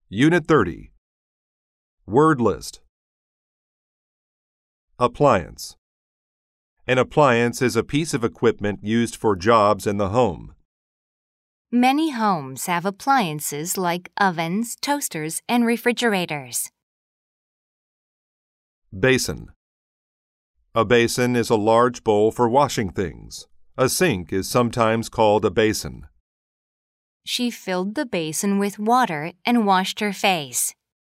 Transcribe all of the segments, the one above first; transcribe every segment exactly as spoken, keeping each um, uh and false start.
Unit thirty. Word list. Appliance. An appliance is a piece of equipment used for jobs in the home. Many homes have appliances like ovens, toasters, and refrigerators. Basin. A basin is a large bowl for washing things. A sink is sometimes called a basin. She filled the basin with water and washed her face.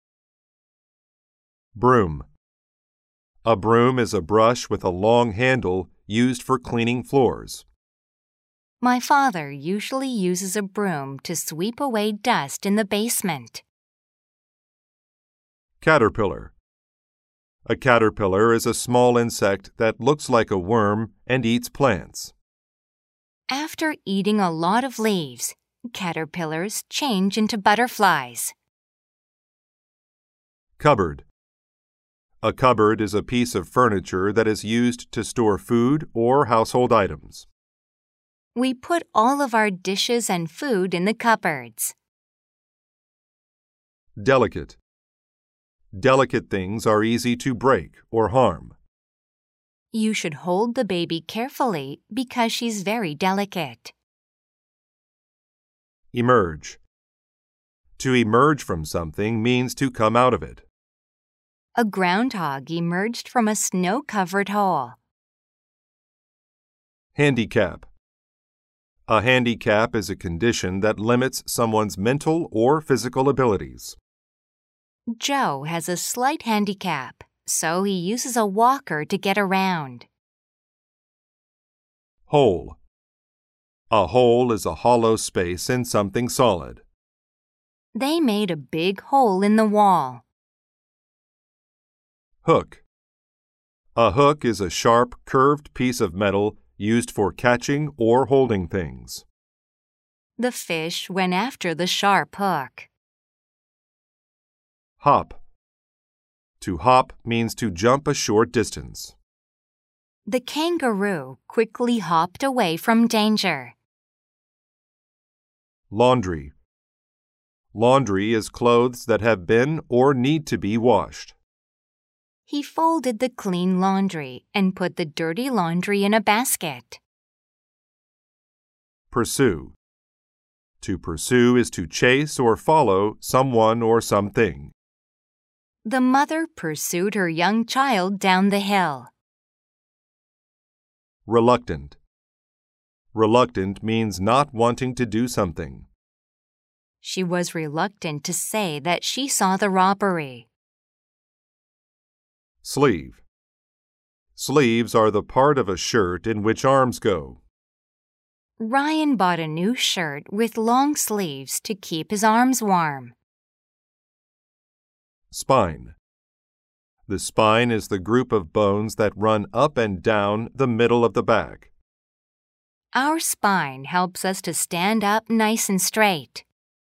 Broom. A broom is a brush with a long handle used for cleaning floors. My father usually uses a broom to sweep away dust in the basement. Caterpillar. A caterpillar is a small insect that looks like a worm and eats plants. After eating a lot of leaves, caterpillars change into butterflies. Cupboard. A cupboard is a piece of furniture that is used to store food or household items. We put all of our dishes and food in the cupboards. Delicate. Delicate things are easy to break or harm. You should hold the baby carefully because she's very delicate. Emerge. To emerge from something means to come out of it. A groundhog emerged from a snow-covered hole. Handicap. A handicap is a condition that limits someone's mental or physical abilities. Joe has a slight handicap, so he uses a walker to get around. Hole. A hole is a hollow space in something solid. They made a big hole in the wall. Hook. A hook is a sharp, curved piece of metal used for catching or holding things. The fish went after the sharp hook. Hop. To hop means to jump a short distance. The kangaroo quickly hopped away from danger. Laundry. Laundry is clothes that have been or need to be washed. He folded the clean laundry and put the dirty laundry in a basket. Pursue. To pursue is to chase or follow someone or something. The mother pursued her young child down the hill. Reluctant. Reluctant means not wanting to do something. She was reluctant to say that she saw the robbery. Sleeve. Sleeves are the part of a shirt in which arms go. Ryan bought a new shirt with long sleeves to keep his arms warm. Spine. The spine is the group of bones that run up and down the middle of the back. Our spine helps us to stand up nice and straight.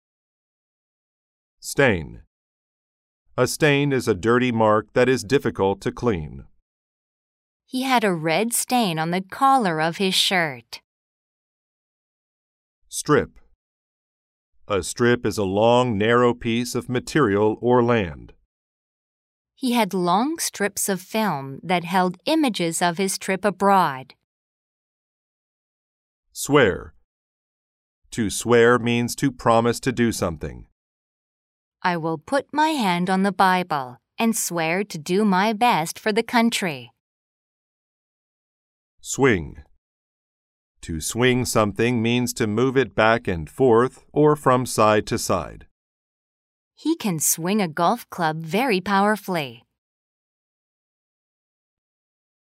Stain. A stain is a dirty mark that is difficult to clean. He had a red stain on the collar of his shirt. Strip. A strip is a long, narrow piece of material or land. He had long strips of film that held images of his trip abroad. Swear. To swear means to promise to do something. I will put my hand on the Bible and swear to do my best for the country. Swing. To swing something means to move it back and forth or from side to side. He can swing a golf club very powerfully.